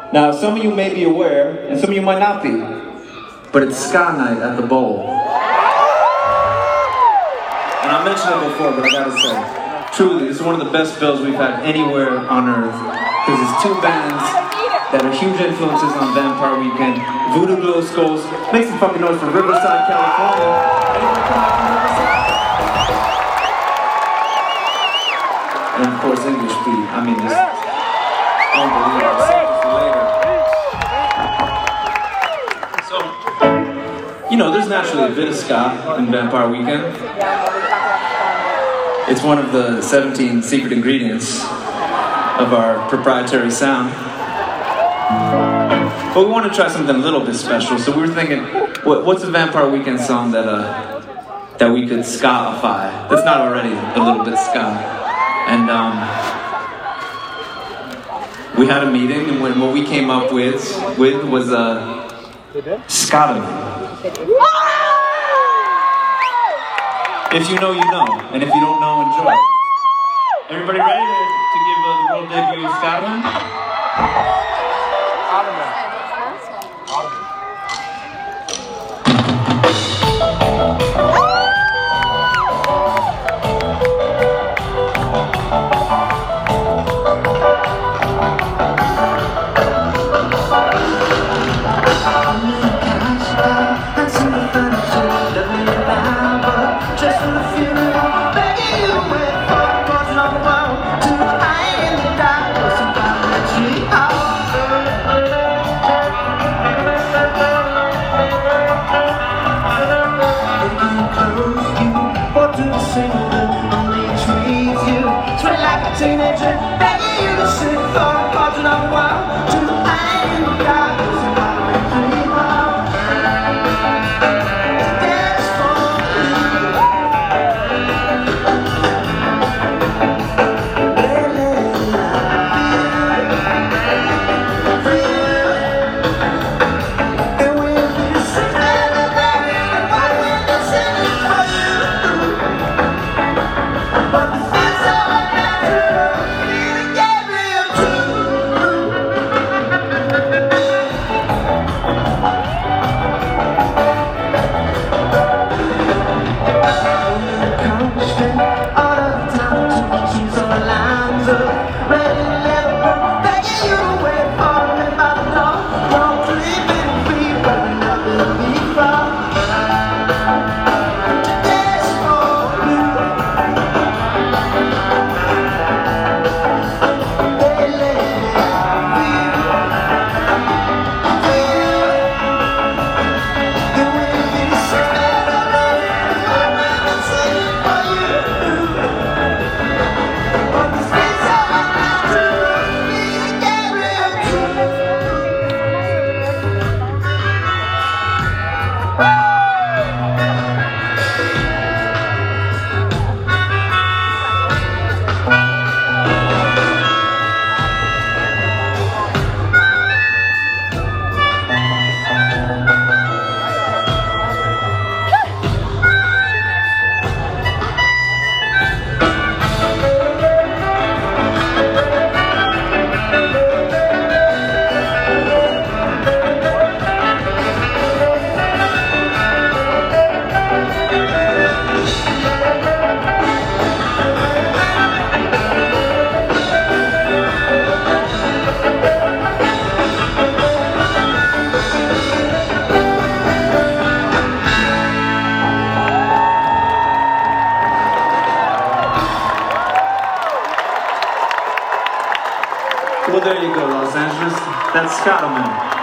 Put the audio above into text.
Now, some of you may be aware, and some of you might not be, but it's ska night at the Bowl. And I mentioned it before, but I gotta say, truly, this is one of the best bills we've had anywhere on earth. Because it's two bands that are huge influences on Vampire Weekend. Voodoo Glow Skulls. Make some fucking noise for Riverside, California. Anyone come out from Riverside? And of course, English Beat. I mean, it's unbelievable. So, you know, there's naturally a bit of ska in Vampire Weekend. It's one of the 17 secret ingredients of our proprietary sound. But we want to try something a little bit special, so we were thinking, what's a Vampire Weekend song that we could ska-ify, that's not already a little bit ska. And we had a meeting, and what we came up with was Scotland. If you know, you know, and if you don't know, enjoy. Everybody ready to give the world debut of Scotland? Teenager, begging you to sit for a portrait of a while. To the eye in the darkness, and I'll make you out. Dance for you. Lately, I feel and when you sing that, why when you sing it for you? But the feels so well, there you go, Los Angeles. That's Scotland.